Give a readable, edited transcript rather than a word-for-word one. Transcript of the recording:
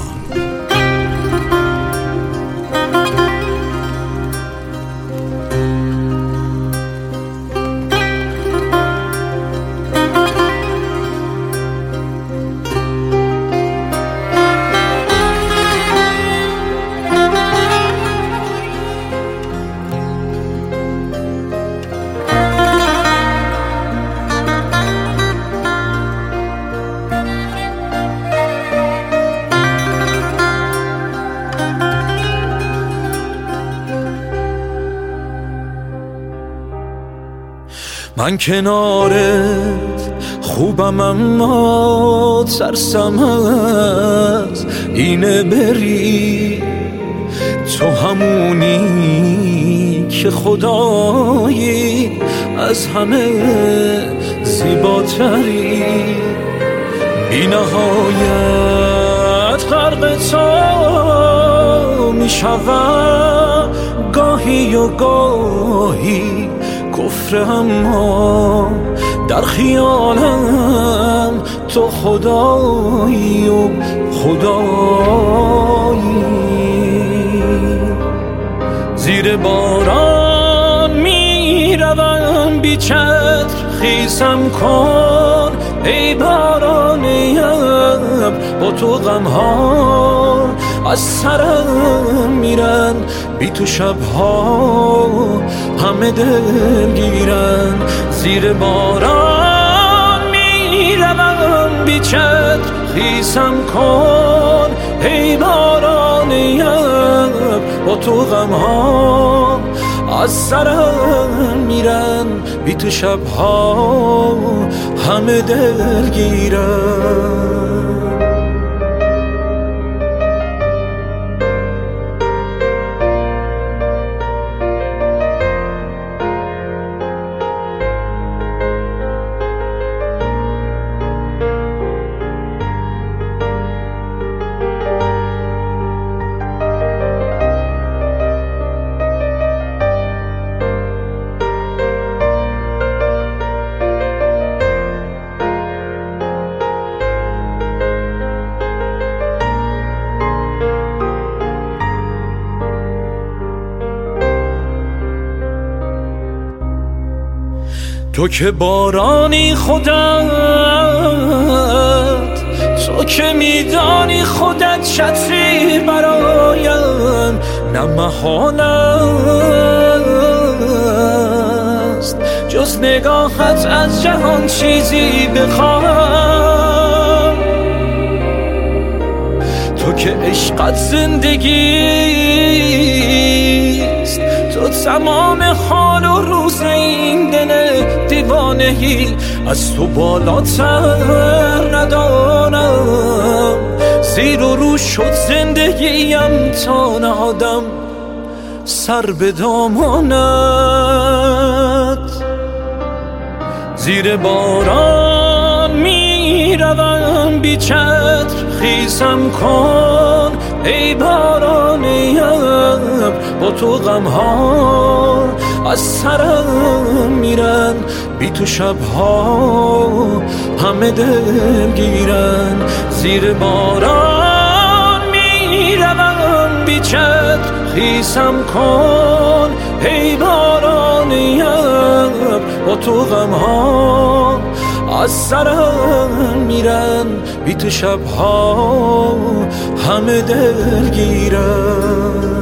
من کنارت خوبم اما ترسم از اینه بری، تو همونی که خدایی از همه زیباتری، بی نهایت غرق تو میشوم گاهی و گاهی کفر، اما در خیالم تو خدایی و خدایی. زیر باران میروم بی چتر، خیسم کن ای باران ابر، با تو غمها از سرم میرن، بی تو شبها همه دل گیرن. زیر باران میروم بی چتر، خیسم کن ای باران ابر، با تو غمها از سرم میرن، بی تو شبها همه دل گیرن. تو که بارانی خودت، تو که میدانی خودت شطری برایم، نه محال است جز نگاهت از جهان چیزی بخوام. تو که عشقت زندگیست، تو تمام حال و روز این دل دیوانهی، از تو بالاتر ندانم. زیر و رو شد زندگیم تا نهادم سر به دامانت. زیر باران میروم بی چتر، خیسم کن ای باران ابر، با تو غمها از سرم میرن، بی تو شبها همه دل گیرن. زیر باران میروم بی چتر، خیسم کن ای باران ابر، با تو غمها از سرم میرن، بی تو شبها همه دل گیرن.